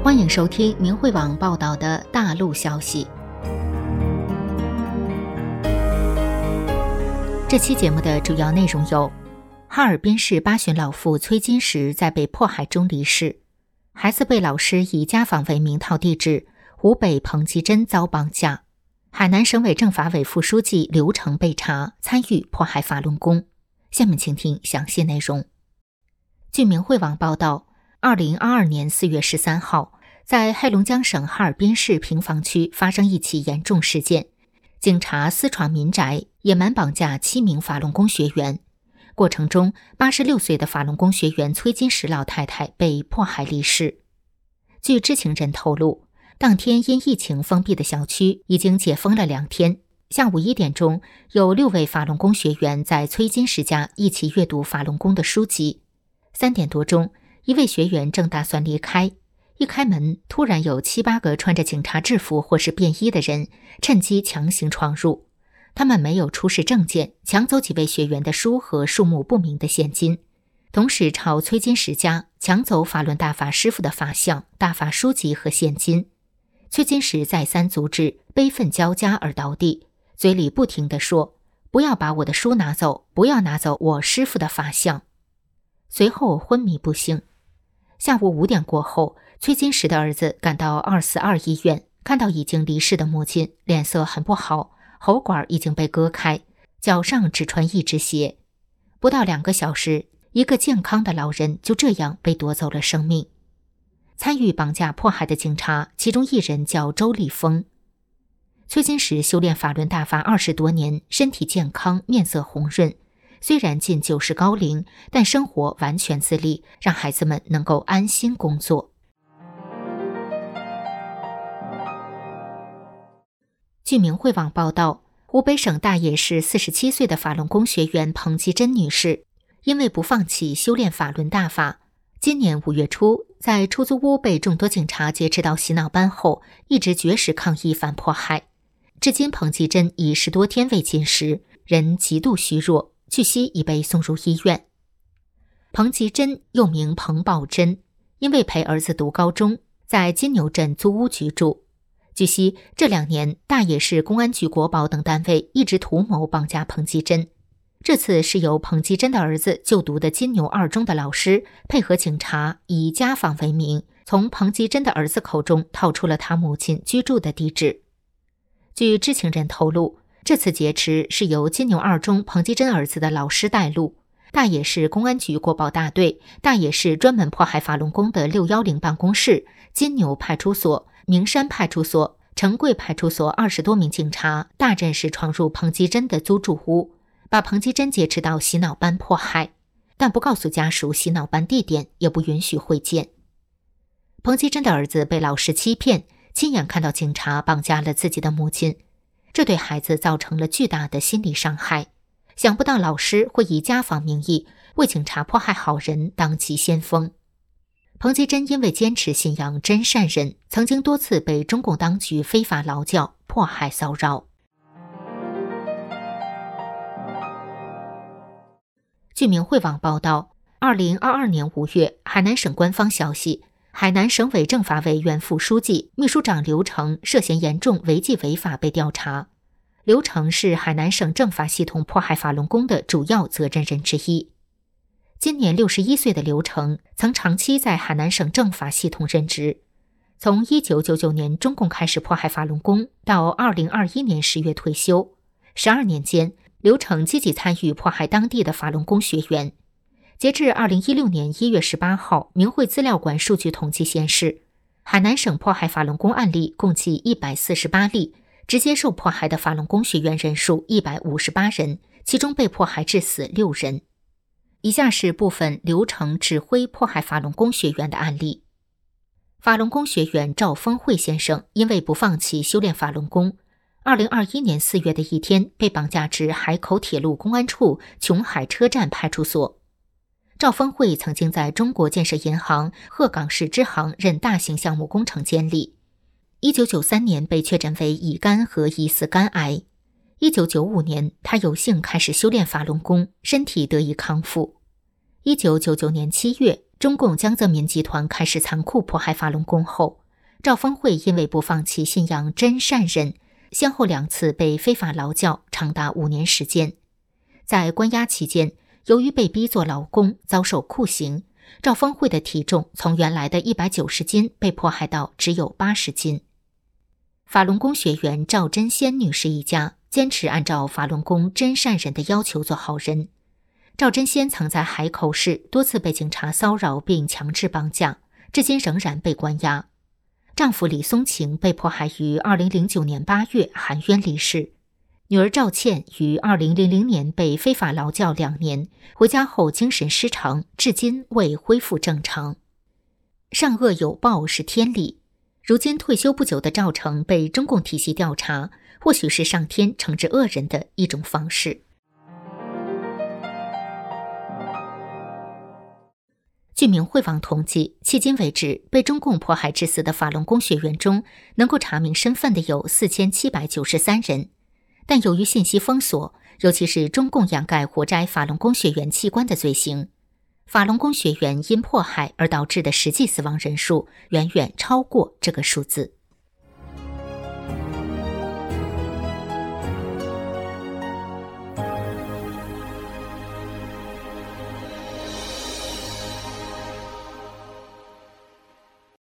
欢迎收听明慧网报道的大陆消息。这期节目的主要内容有：哈尔滨市八旬老妇崔金石在被迫害中离世；孩子被老师以家访为名套地址；湖北彭吉珍遭绑架；海南省委政法委副书记刘成被查，参与迫害法轮功。下面请听详细内容。据明慧网报道，2022年4月13号，在黑龙江省哈尔滨市平房区发生一起严重事件，警察私闯民宅，野蛮绑架7名法轮功学员。过程中，86岁的法轮功学员崔金石老太太被迫害离世。据知情人透露，当天因疫情封闭的小区已经解封了2天。下午1点钟，有6位法轮功学员在崔金石家一起阅读法轮功的书籍。3点多钟，一位学员正打算离开，一开门，突然有7、8个穿着警察制服或是便衣的人趁机强行闯入。他们没有出示证件，抢走几位学员的书和数目不明的现金，同时朝崔金石家抢走法轮大法师父的法像、大法书籍和现金。崔金石再三阻止，悲愤交加而倒地，嘴里不停地说：“不要把我的书拿走，不要拿走我师父的法像。”随后昏迷不醒。下午5点过后，崔金石的儿子赶到242医院，看到已经离世的母亲，脸色很不好，喉管已经被割开，脚上只穿一只鞋。不到2个小时，一个健康的老人就这样被夺走了生命。参与绑架迫害的警察，其中1人叫周立峰。崔金石修炼法轮大法20多年，身体健康，面色红润。虽然近90高龄，但生活完全自理，让孩子们能够安心工作。据明慧网报道，湖北省大冶市47岁的法轮功学员彭吉珍女士，因为不放弃修炼法轮大法，今年5月初在出租屋被众多警察劫持到洗脑班后，一直绝食抗议反迫害。至今彭吉珍已10多天未进食，人极度虚弱，据悉已被送入医院。彭吉珍又名彭宝珍，因为陪儿子读高中，在金牛镇租屋居住。据悉，这2年大冶市公安局国保等单位一直图谋绑架彭吉珍。这次是由彭吉珍的儿子就读的金牛2中的老师配合警察以家访为名，从彭吉珍的儿子口中套出了他母亲居住的地址。据知情人透露，这次劫持是由金牛2中彭吉珍儿子的老师带路，大冶市公安局国保大队、大冶市专门迫害法轮功的610办公室、金牛派出所、名山派出所、城贵派出所20多名警察大阵势闯入彭吉珍的租住屋，把彭吉珍劫持到洗脑班迫害，但不告诉家属洗脑班地点，也不允许会见。彭吉珍的儿子被老师欺骗，亲眼看到警察绑架了自己的母亲，这对孩子造成了巨大的心理伤害。想不到老师会以家访名义为警察迫害好人当起先锋。彭吉珍因为坚持信仰真善忍，曾经多次被中共当局非法劳教、迫害骚扰。据明慧网报道，2022年5月，海南省官方消息，海南省委政法委原副书记、秘书长刘成涉嫌严重违纪违法被调查。刘成是海南省政法系统迫害法轮功的主要责任人之一。今年61岁的刘成曾长期在海南省政法系统任职，从1999年中共开始迫害法轮功到2021年10月退休，12年间，刘成积极参与迫害当地的法轮功学员。截至2016年1月18号，明慧资料馆数据统计显示，海南省迫害法轮功案例共计148例，直接受迫害的法轮功学员人数158人，其中被迫害致死6人。以下是部分刘成指挥迫害法轮功学员的案例。法轮功学员赵峰慧先生因为不放弃修炼法轮功，2021年4月的一天被绑架至海口铁路公安处琼海车站派出所。赵峰慧曾经在中国建设银行鹤岗市支行任大型项目工程监理。1993年被确诊为乙肝和疑似肝癌。1995年，他有幸开始修炼法轮功，身体得以康复。1999年7月，中共江泽民集团开始残酷迫害法轮功后， 赵峰慧因为不放弃信仰真善忍，先后2次被非法劳教，长达5年时间。在关押期间，由于被逼做劳工，遭受酷刑，赵峰慧的体重从原来的190斤被迫害到只有80斤。法轮功学员赵真仙女士一家坚持按照法轮功真善忍的要求做好人。赵真仙曾在海口市多次被警察骚扰并强制绑架，至今仍然被关押。丈夫李松晴被迫害于2009年8月含冤离世。女儿赵倩于2000年被非法劳教2年，回家后精神失常，至今未恢复正常。善恶有报是天理。如今退休不久的赵成被中共体系调查，或许是上天惩治恶人的一种方式。据明慧网统计，迄今为止被中共迫害致死的法轮功学员中，能够查明身份的有4793人。但由于信息封锁，尤其是中共掩盖活摘法轮功学员器官的罪行，法轮功学员因迫害而导致的实际死亡人数远远超过这个数字。